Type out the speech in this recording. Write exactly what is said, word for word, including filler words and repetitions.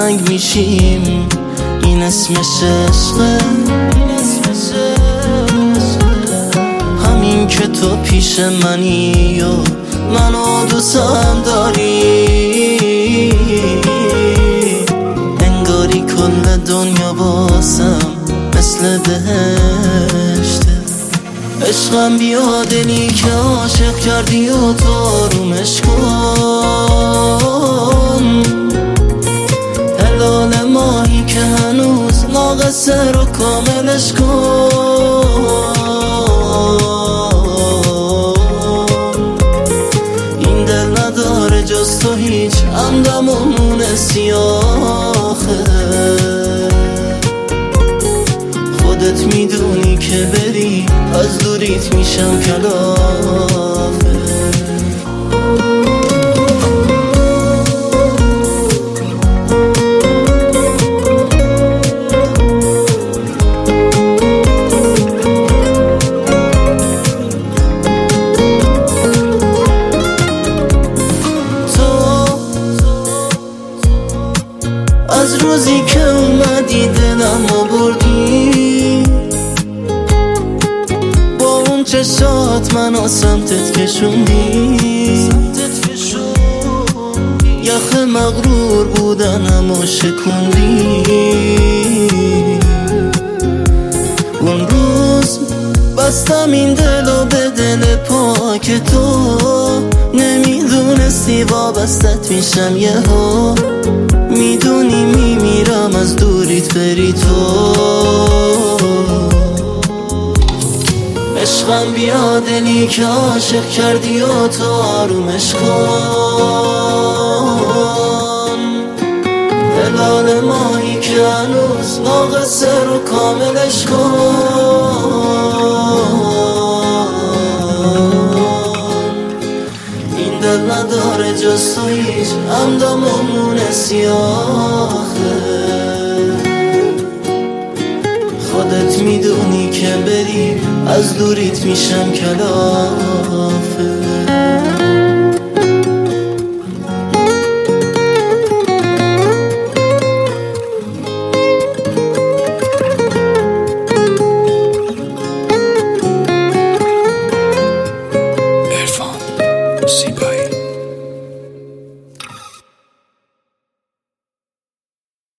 تنگ میشیم، این اسمش عشقه. همین که تو پیش منی و منو دوستم داری، انگاری کل دنیا واسم مثل بهشته. عشقم بیا دلی که عاشق کردی و تو آرومش کن، هلال ماهی که هنوز ناقصه رو کاملش کن. این دل نداره جز تو هیچ همدم و مونه سیاخه. خودت میدونی که بری از دوریت میشم کلافه. از روزی که اومدی دلم رو بردی، با اون چشات منو سمتت کشوندی. یخ مغرور بودنم و شکوندی. اون روز بستم این دلو به دل پاک تو، نمیدونستی وابستت میشم یهو. میدونی میمیرم از دوریت بری تو. عشقم بیا دلی که عاشق کردی و تو آرومش کن، هلال ماهی که هنوز ناقصه رو کاملش کن. این دل نداره جز تو هیچ همدم و مونه سیاخه. خودت میدونی که بری از دوریت میشم کلافه.